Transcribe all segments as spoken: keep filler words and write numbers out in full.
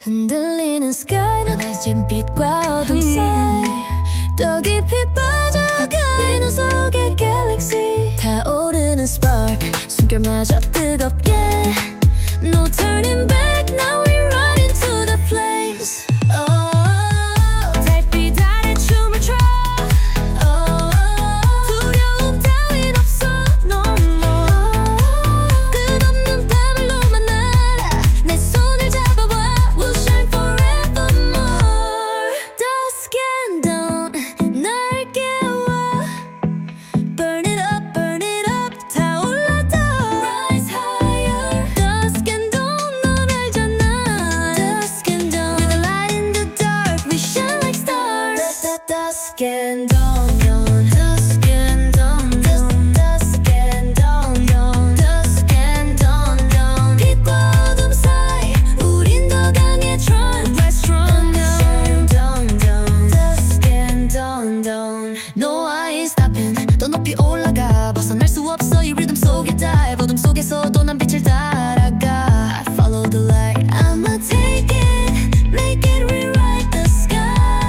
흔들리는 sky 넌 낮은 빛과 어둠 사이 더 깊이 빠져가 내 눈 속의 galaxy 타오르는 spark 숨결마저 뜨겁게 No turning back now we run into the flames oh, 달빛 아래 춤을 춰 oh, 두려움 따윈 없어 no more 끝없는 밤을로만 날아 내 손을 잡아봐 We'll shine forevermore Dusk and dawn 날 깨워 Burn it up, burn it up 타올라 더 Rise higher Dusk and dawn 넌 알잖아 Dusk and dawn We're the light in the dark We shine like stars Dusk and dawn Dusk and dawn Dusk and dawn Dusk and dawn 빛과 어둠 사이 우린 더 강해 Trying to rise stronger Dusk and dawn No I ain't stopping 더 높이 올라가 벗어날 수 없어 이 리듬 속에 dive 어둠 속에서도 난 빛을 따라가 I follow the light I'ma take it Make it rewrite the sky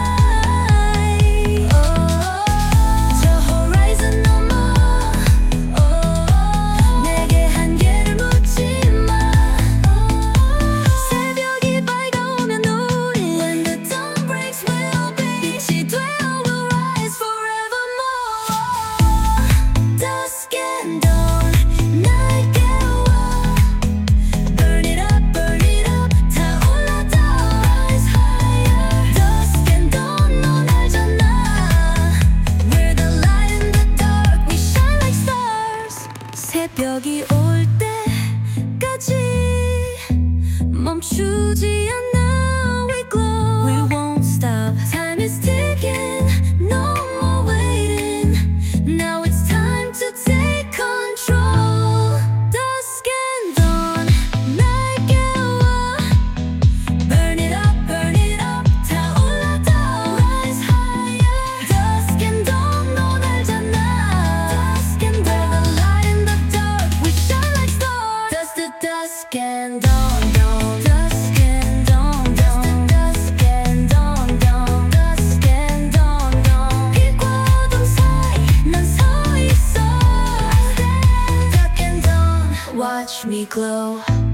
oh, 저 horizon 넘어 oh, 내게 한계를 묻지 마 oh, 새벽이 밝아오면 우린 When the dawn breaks we'll be 빛이 되어 we'll rise forevermore Dusk and dawn 날 깨워 Burn it up, burn it up 타올라 더 Rise higher Dusk and dawn 넌 알잖아 We're the light in the dark We shine like stars 새벽이 올 때까지 멈추지 않아 We glow We won't stop Time is ticking No more waiting Now it's time to take control Dusk and dawn 날 깨워 Burn it up, burn it up 타올라 더 Rise higher Dusk and dawn 넌 알잖아 Dusk and dawn We're the light in the dark We shine like stars Dusk to dusk and dawn dawn Dusk and dawn dawn Dusk and dawn dawn Dusk and dawn dawn 빛과 어둠 사이 난 서 있어 Dusk and dawn Watch me glow